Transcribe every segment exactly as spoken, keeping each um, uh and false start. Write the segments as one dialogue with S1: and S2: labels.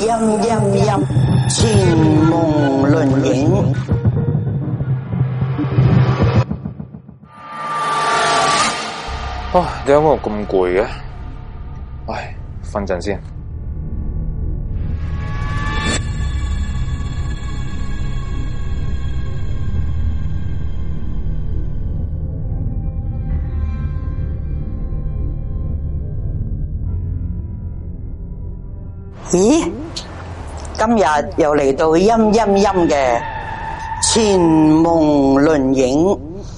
S1: 陰陰陰，前夢論影。
S2: 啊，點解我咁攰嘅？唉，瞓陣先。
S1: 咦？今日又嚟到陰陰陰嘅前夢論影，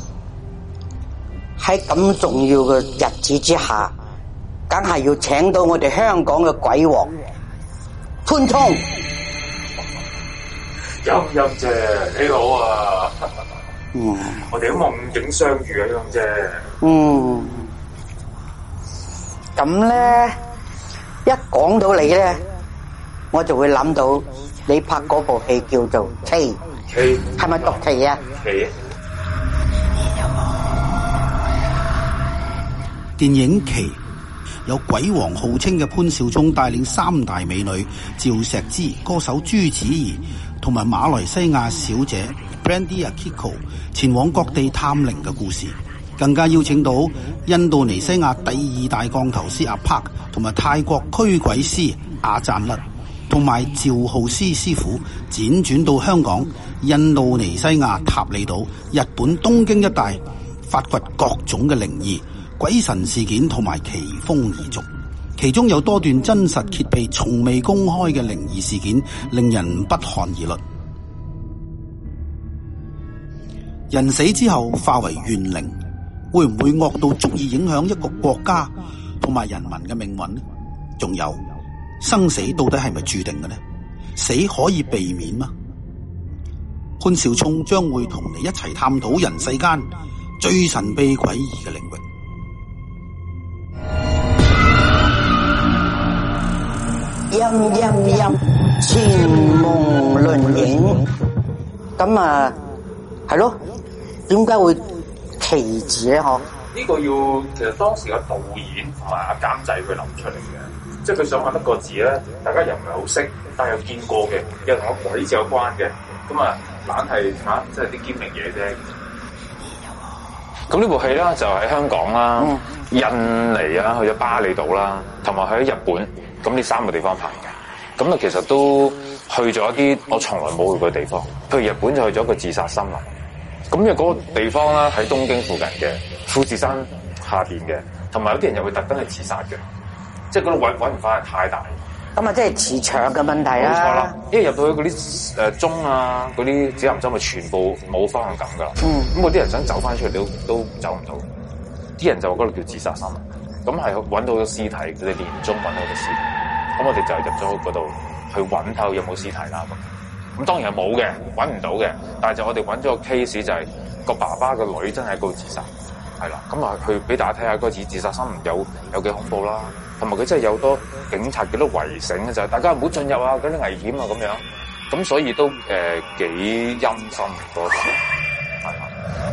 S1: 喺咁重要嘅日子之下，梗係要請到我哋香港嘅鬼王潘聰。
S2: 陰陰姐，你好啊！
S1: 嗯，
S2: 我哋喺夢境相遇啊，陰姐。
S1: 嗯，咁咧，一講到你咧，我就會諗到你拍嗰部戲叫做《奇》，
S2: 奇
S1: 係咪讀奇啊？
S2: 奇。
S3: 電影《奇》有鬼王號稱嘅潘少聰帶領三大美女趙石之、歌手朱子怡同埋馬來西亞小姐 Brandy Akiko 前往各地探靈嘅故事，更加邀請到印度尼西亞第二大降頭師阿帕同埋泰國驅鬼師阿贊勒同埋趙浩思師傅輾轉到香港、印度尼西亞塔里島、日本東京一帶，發掘各種嘅靈異鬼神事件同埋奇風異俗，其中有多段真實揭秘從未公開嘅靈異事件，令人不寒而慄。人死之後化為怨靈，會唔會惡到足以影響一個國家同埋人民嘅命運呢？仲有生死到底係咪注定嘅呢？死可以避免嗎？潘少聰將會同你一齊探討人世間最神秘詭異嘅領域。
S1: 陰陰陰，前夢論影。咁啊，係咯，點解會奇字咧？嗬？
S2: 呢個要其實當時嘅導演同埋阿監製佢諗出嚟嘅。即係佢想揾一個字咧，大家又唔係好識，但係又見過嘅，又同個鬼字有關嘅，咁啊，懶係嚇，即係啲兼明嘢啫。咁呢部戲咧就喺香港啦、嗯、印尼啊，去咗巴厘島啦，同埋去咗日本，咁呢三個地方拍嘅。咁啊，其實都去咗一啲我從來冇去過嘅地方，譬如日本就去咗個自殺森林。咁因為嗰個地方咧喺東京附近嘅富士山下邊嘅，同埋有啲人又會特登去自殺嘅。即係嗰度揾揾唔翻係太大，
S1: 咁啊，即係磁場嘅問題啦。
S2: 冇錯啦，因為入到去嗰啲誒鐘啊，嗰啲指南針咪全部冇方向感㗎。嗯，咁嗰啲人想走翻出嚟都都走唔到，啲人就話嗰度叫自殺森林。咁係揾到個屍體，佢哋年中揾到個屍體，咁我哋就入咗去嗰度去揾睇下有冇屍體啦。咁咁當然係冇嘅，揾唔到嘅。但係就我哋揾咗個 case 就係個爸爸個女真係喺嗰度自殺，係啦。咁啊去俾大家睇下嗰個自自殺森林有有幾恐怖啦。同埋佢真係有好多警察幾多圍醒嘅，就係大家唔好進入啊，嗰啲危險啊咁樣，咁所以都誒幾陰森嗰次，係啊。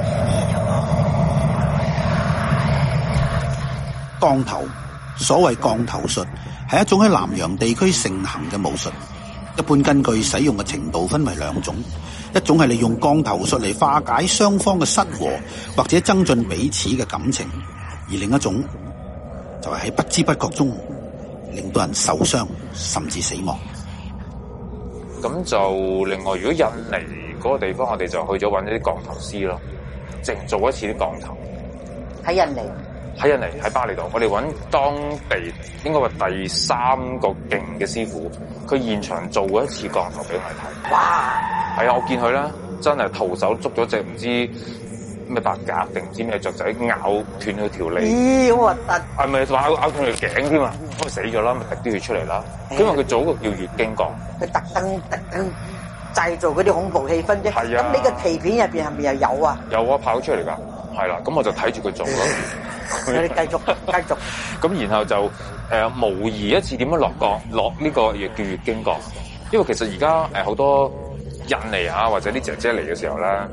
S3: 降頭，所謂降頭術係一種喺南洋地區盛行嘅武術，一般根據使用嘅程度分為兩種，一種係利用降頭術嚟化解雙方嘅失和或者增進彼此嘅感情，而另一種就係喺不知不覺中令到人受傷甚至死亡。
S2: 咁就另外，如果印尼嗰個地方，我哋就去咗揾一啲降頭師咯，淨做一次啲降頭。
S1: 喺印尼，
S2: 喺印尼喺巴厘島，我哋揾當地應該話第三個勁嘅師傅，佢現場做過一次降頭俾我哋睇。哇！係啊，我見佢咧真係徒手捉咗隻唔知咩白鴿定唔知咩雀仔，咬斷佢條脷。
S1: 咦，好核突！
S2: 係咪咬咬斷佢頸添啊？咁咪死咗啦，咪滴啲血出嚟啦。因為佢做一個叫月經降，
S1: 佢特登特登製造嗰啲恐怖氣氛啫。
S2: 係啊。咁
S1: 呢個奇片入邊係咪又有啊？
S2: 有啊，跑出嚟㗎。係啦，咁我就睇住佢做咯。
S1: 你繼續繼續。
S2: 咁然後就誒、呃、模擬一次點樣落降，落呢個亦叫月經降。因為其實而家誒好多印尼啊或者啲姐姐嚟嘅時候咧，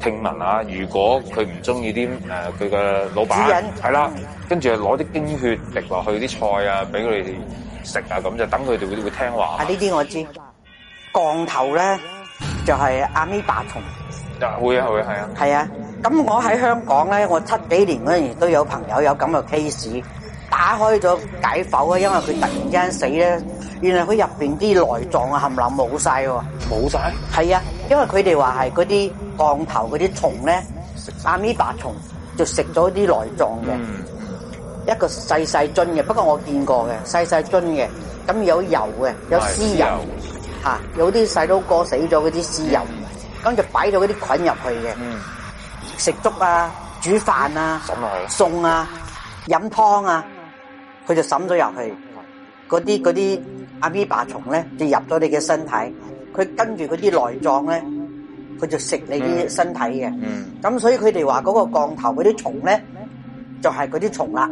S2: 聽聞啊，如果佢唔中意啲誒佢嘅老闆係啦，跟住攞啲經血滴落去啲菜啊，俾佢哋食啊，咁就等佢哋會會聽話。
S1: 啊，呢啲我知。降頭咧就係、是、阿米巴蟲。
S2: 啊，會啊會啊，係啊。
S1: 係啊，咁我喺香港咧，我七幾年嗰陣時都有朋友有咁嘅 case， 打開咗解剖啊，因為佢突然之間死咧，原來佢入邊啲內臟啊冚唪唥冇晒喎。
S2: 冇晒？
S1: 係啊，因為佢哋話係嗰啲降頭嗰啲蟲咧，阿米巴蟲就食咗啲內臟嘅。嗯一個細細樽嘅，不過我見過嘅細細樽嘅，咁有油嘅，有屍油嚇、啊，有啲細佬哥死咗嗰啲屍油，咁、嗯、就擺咗嗰啲菌入去嘅，嗯、食粥啊、煮飯啊、餸啊、飲湯啊，佢就滲咗入去，嗰啲嗰啲阿米巴蟲咧就入咗你嘅身體，佢跟住嗰啲內臟咧，佢就食你啲身體嘅，咁、嗯嗯、所以佢哋話嗰個降頭嗰啲蟲咧，就係嗰啲蟲啦。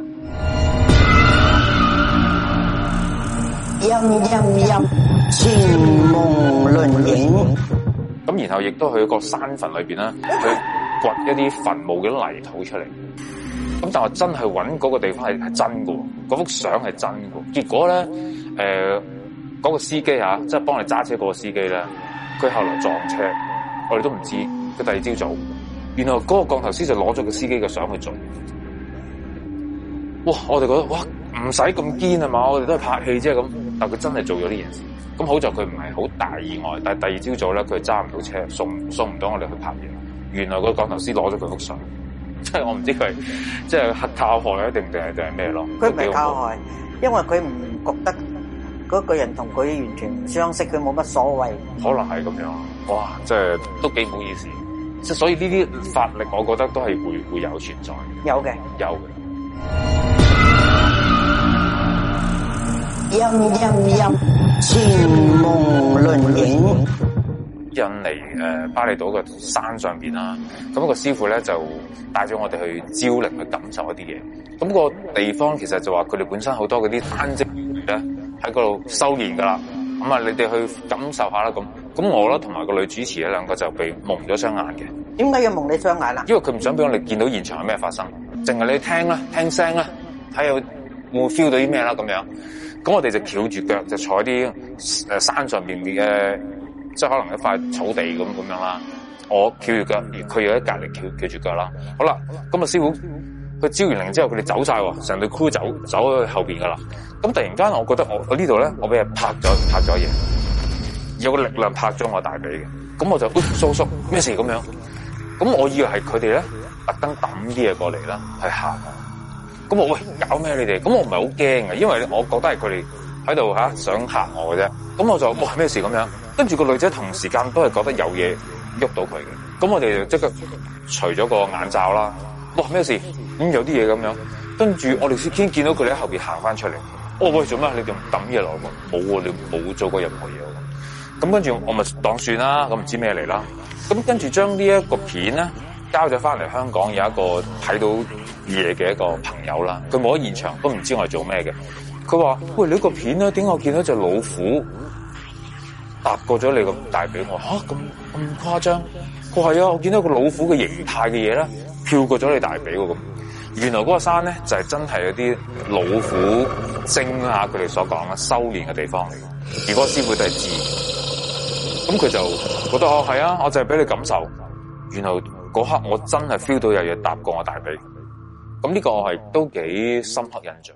S1: 陰陰陰，前夢論影。
S2: 咁然後亦都去個山墳裏邊啦，去掘一啲墳墓嘅泥土出嚟。咁但係真係揾嗰個地方係係真嘅，嗰幅相係真嘅。結果咧，誒、呃、嗰、嗰個司機嚇，即係幫你揸車嗰個司機咧，佢後來撞車，我哋都唔知。佢第二朝早，原來嗰個降頭師就攞咗個司機嘅相去做。哇！我哋覺得哇，唔使咁堅啊嘛，我哋都係拍戲啫咁。但佢真係做咗呢件事，咁好在佢唔係好大意外，但係第二朝早咧，佢揸唔到車，送送唔到我哋去拍嘢。原來個降頭師攞咗佢幅相，即係我唔知佢係即係靠害啊，定定係定係咩咯？
S1: 佢唔係靠害，因為佢唔覺得嗰個人同佢完全唔相識，佢冇乜所謂。
S2: 可能係咁樣，哇！即係都幾唔好意思。即係所以呢啲法力，我覺得都係會會有存在。
S1: 有嘅，
S2: 有嘅。
S1: 陰陰陰，前夢論影。
S2: 印尼誒、呃、巴厘島嘅山上邊啦，咁、那個師傅咧就帶咗我哋去招靈去感受一啲嘢。咁、那個地方其實就話佢哋本身好多嗰啲單精咧喺嗰度修煉噶啦。咁啊，你哋去感受下啦。咁咁我咧同埋個女主持咧兩個就被蒙咗雙眼嘅。
S1: 點解要蒙你雙眼啦？
S2: 因為佢唔想俾我哋見到現場係咩發生，淨係你聽啦，聽聲啦，睇下會唔會 feel 到啲咩啦咁樣。咁我哋就翹住腳，就坐喺啲誒山上邊嘅，即係可能一塊草地咁咁樣啦。我翹住腳，而佢又喺隔籬翹翹住腳啦。好啦，咁啊師傅佢招完靈之後，佢哋走晒喎，成隊 crew 走走去後邊噶啦。咁突然間，我覺得我我呢度咧，我俾人拍咗拍咗嘢，有個力量拍咗我大髀嘅。咁我就叔叔咩事咁樣？咁我以為係佢哋咧特登抌啲嘢過嚟啦，係嚇我。咁我喂搞咩你哋？咁我唔係好驚嘅，因為我覺得係佢哋喺度吓想嚇我嘅啫。咁我就哇咩事咁樣？跟住個女仔同時間都係覺得有嘢喐到佢嘅。咁我哋就即刻除咗個眼罩啦。哇咩事？咁、嗯、有啲嘢咁樣。跟住我哋先見到佢哋喺後邊行翻出嚟。哦喂，做咩？你哋唔抌嘢落去？冇喎，你冇做過任何嘢喎。咁跟住我咪當算啦。咁唔知咩嚟啦。咁跟住將呢一個片咧交咗翻嚟香港，有一個睇到嘢嘅一個朋友啦，佢冇喺現場，都唔知我係做咩嘅。佢話：喂，你個片咧，點解我見到隻老虎踏過咗你個大髀？我嚇咁咁誇張？佢話係啊，我見到個老虎嘅形態嘅嘢咧，飄過咗你大髀喎咁。原來嗰個山咧就係、是、真係有啲老虎精啊，佢哋所講嘅修煉嘅地方嚟。而嗰個師傅都係知，咁佢就覺得哦係啊，我就係俾你感受。然後嗰刻我真係 feel 到有嘢踏過我大髀。咁呢個我係都幾深刻印象。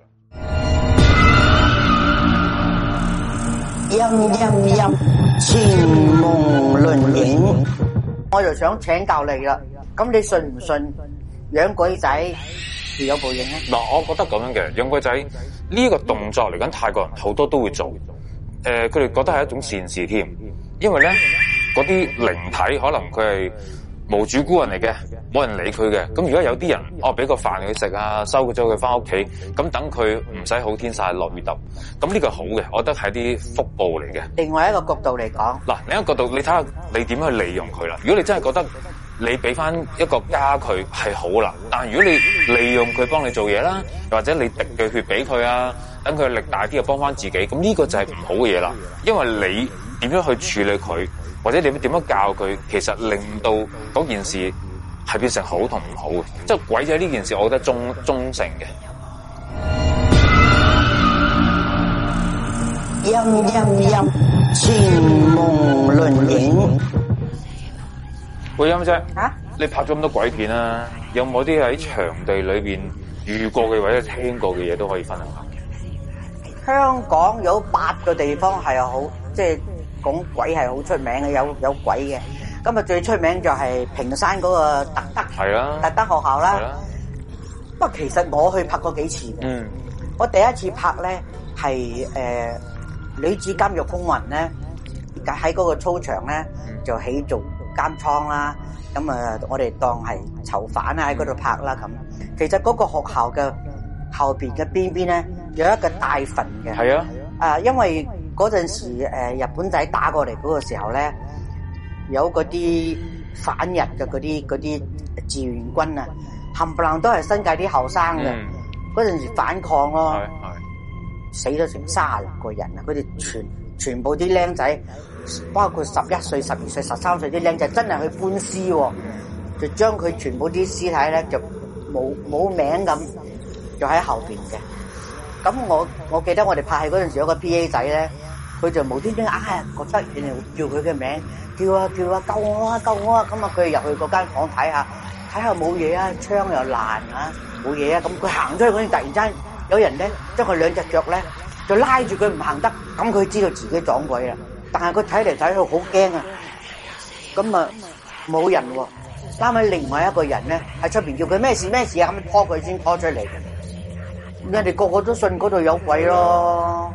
S1: 陰陰陰，前夢論影。我就想請教你啦，咁你信唔信養鬼仔有報應咧？
S2: 嗱，我覺得咁樣嘅養鬼仔呢個動作嚟緊，泰國人好多都會做。誒、呃，佢哋覺得係一種善事添，因為咧嗰啲靈體可能佢係無主孤人嚟嘅，冇人理佢嘅。咁如果有啲人，哦俾個飯佢食啊，收咗佢翻屋企，咁等佢唔使好天曬落雨揼，咁呢個好嘅，我覺得係啲福報嚟嘅。
S1: 另外一個角度嚟講，
S2: 嗱，另一個角度你睇下你點去利用佢啦。如果你真係覺得你俾翻一個家佢係好啦，但係如果你利用佢幫你做嘢啦，或者你滴嘅血俾佢啊，等佢力大啲就幫翻自己，咁呢個就係唔好嘅嘢啦。因為你點樣去處理佢，或者你點樣教佢，其實令到嗰件事係變成好同唔好嘅，即係鬼仔呢件事，我覺得中中性嘅。
S1: 陰陰陰，前夢論影。
S2: 喂，陰姐，
S1: 啊？
S2: 你拍咗咁多鬼片啊？有冇啲喺場地裏邊遇過嘅或者聽過嘅嘢都可以分享下？
S1: 香港有八個地方係好，即係講鬼係好出名嘅，有有鬼嘅。咁啊最出名就係屏山嗰個特德，
S2: 係啦，
S1: 特德學校啦。
S2: 係啦。
S1: 不過其實我去拍過幾次嘅。
S2: 嗯。
S1: 我第一次拍咧係誒女子監獄風雲咧，喺嗰個操場咧就起做監倉啦。咁啊，我哋當係囚犯啊喺嗰度拍啦咁。其實嗰個學校嘅後邊嘅邊邊咧有一個大墳嘅。
S2: 係啊。
S1: 啊，因為嗰陣時誒日本仔打過嚟嗰個時候咧，有嗰啲反日嘅嗰啲嗰啲志願軍啊，冚唪唥都係新界啲後生嘅。嗰陣時反抗咯，死咗成三十六個人啊！佢哋全全部啲僆仔，包括十一歲、十二歲、十三歲啲僆仔，真係去搬屍喎，就將佢全部啲屍體咧就冇冇名咁，就喺後邊嘅。咁我我記得我哋拍戲嗰陣時有個 P A 仔咧，佢就無端端啊覺得人哋叫佢嘅名，叫啊叫啊救我啊救我啊！咁啊佢入去嗰間房睇下，睇下冇嘢啊，窗又爛啊，冇嘢啊！咁佢行出去嗰陣，突然間有人咧將佢兩隻腳咧就拉住佢唔行得，咁佢知道自己撞鬼啦。但係佢睇嚟睇去好驚啊！咁啊冇人喎，啱啱另外一個人咧喺出邊叫佢咩事咩事啊，咁拖佢先拖出嚟。人哋個個都信嗰度有鬼咯。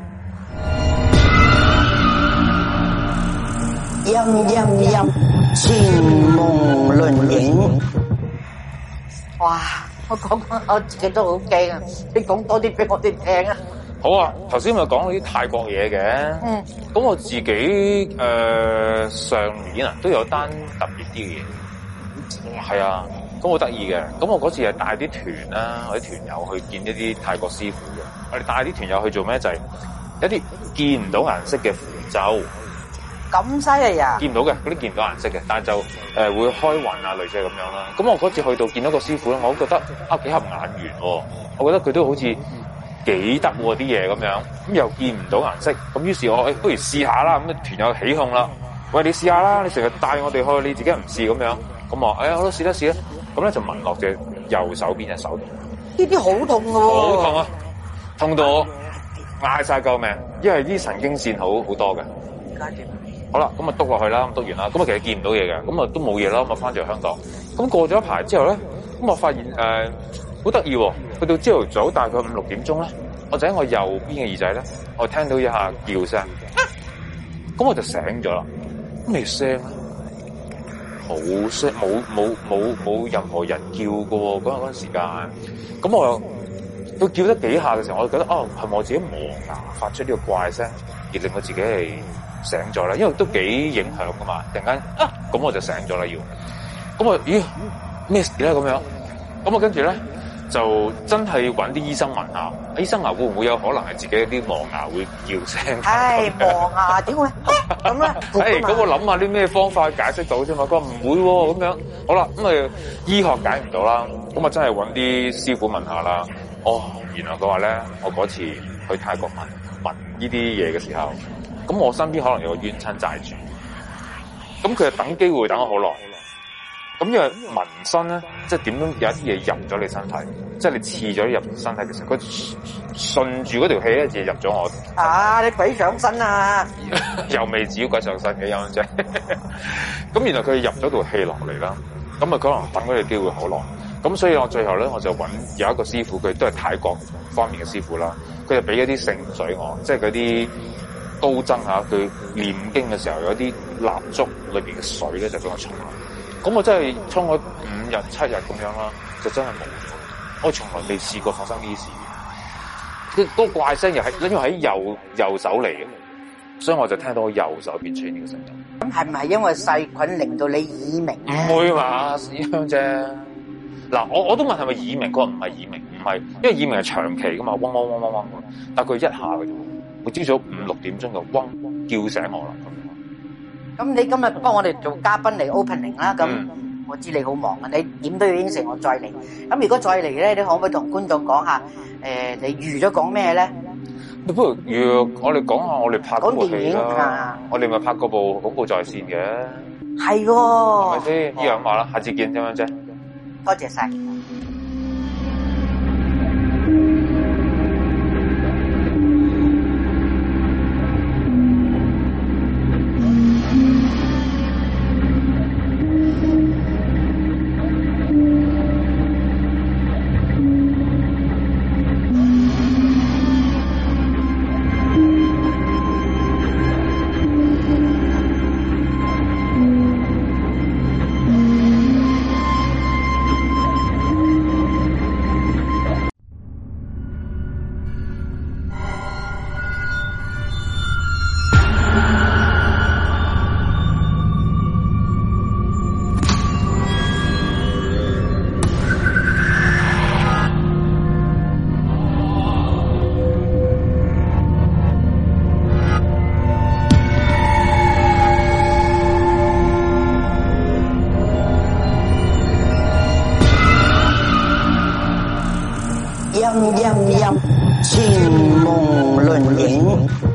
S1: 陰陰陰，前夢論影。哇！我講講我自己都好驚啊！你講多啲俾我哋聽啊！
S2: 好啊，頭先咪講到啲泰國嘢嘅。嗯。咁我自己誒、呃、上年啊都有單特別啲嘅嘢。係啊。咁好得意嘅，咁我嗰次係帶啲團啦，我啲團友去見一啲泰國師傅嘅。我哋帶啲團友去做咩？就係、是、一啲見唔到顏色嘅符咒。
S1: 咁犀利啊！
S2: 見唔到嘅，嗰啲見唔到顏色嘅，但係就誒、呃、會開運啊，類似係咁樣啦。咁我嗰次去到見到個師傅咧，我都覺得啊幾合眼緣喎。我覺得佢都好似幾得喎啲嘢咁樣，咁又見唔到顏色，咁於是我誒、欸、不如試下啦。咁團友起哄啦，喂，你試下啦，你成日帶我哋去，你自己唔試咁樣，咁我誒我都試一試啦。咁咧就聞落隻右手邊隻手度，
S1: 呢啲好痛㗎喎！
S2: 好痛啊！痛到我嗌晒救命，因為啲神經線好好多嘅。好啦，咁啊篤落去啦，咁篤完啦，咁啊其實見唔到嘢嘅，咁啊都冇嘢啦，咁啊翻咗去香港。咁過咗一排之後咧，咁我發現誒好得意喎，去到朝頭早大概五六點鐘咧，我就喺我右邊嘅耳仔咧，我聽到一下叫聲，咁我就醒咗啦，咩聲咧？冇聲，冇冇冇冇任何人叫嘅喎，嗰陣嗰陣時間，咁我又佢叫得幾下嘅時候，我就覺得哦，係咪我自己磨牙發出呢個怪聲，而令我自己係醒咗啦？因為都幾影響噶嘛，突然間啊，咁我就醒咗啦要，咁我咦咩事咧咁樣？咁我跟住咧就真係揾啲醫生問下，醫生話會唔會有可能係自己啲磨牙會叫聲？
S1: 唉，磨牙點會咁咧？
S2: 誒，咁我諗下啲咩方法解釋到啫嘛？佢話唔會喎，咁樣好啦，咁啊醫學解唔到啦，咁啊真係揾啲師傅問下啦。哦，原來佢話咧，我嗰次去泰國問問呢啲嘢嘅時候，咁我身邊可能有個冤親債主，咁佢就等機會等咗好耐。咁因為紋身咧，即係點都有一啲嘢入咗你身體，即係你刺咗入身體嘅時候，佢順住嗰條氣咧就入咗我。
S1: 啊！你鬼上身啊！
S2: 又未至於鬼上身嘅樣啫。咁原來佢入咗條氣落嚟啦，咁啊可能等嗰個機會好耐。咁所以我最後咧我就揾有一個師傅，佢都係泰國方面嘅師傅啦。佢就俾一啲聖水我，即係嗰啲高僧嚇，佢念經嘅時候有啲蠟燭裏邊嘅水咧就俾我沖啦。咁我真係沖咗五日七日咁樣啦，就真係冇咗。我從來未試過發生呢啲事。嗰嗰個怪聲又係因為喺右右手嚟嘅，所以我就聽到我右手邊出現呢個聲音。
S1: 咁係唔係因為細菌令到你耳鳴？
S2: 唔會嘛，咁樣啫。嗱，我我都問係咪耳鳴，佢話唔係耳鳴，唔係，因為耳鳴係長期噶嘛，嗡嗡嗡嗡嗡。但係佢一下嘅啫，我朝早五六點鐘就嗡叫醒我啦。
S1: 咁你今日幫我哋做嘉賓嚟 opening 啦，咁、嗯、 我知你好忙啊，你點都要應承我再嚟。咁如果再嚟咧，你可唔可以同觀眾講下？誒、呃，你預咗講咩咧？
S2: 不如約我哋講下我哋拍嗰部戲啦。
S1: 啊、
S2: 我哋咪拍嗰部恐怖在線嘅。
S1: 係喎，係
S2: 咪先？呢樣話啦，下次見咁樣啫。
S1: 多謝晒。陰陰陰，前夢論影。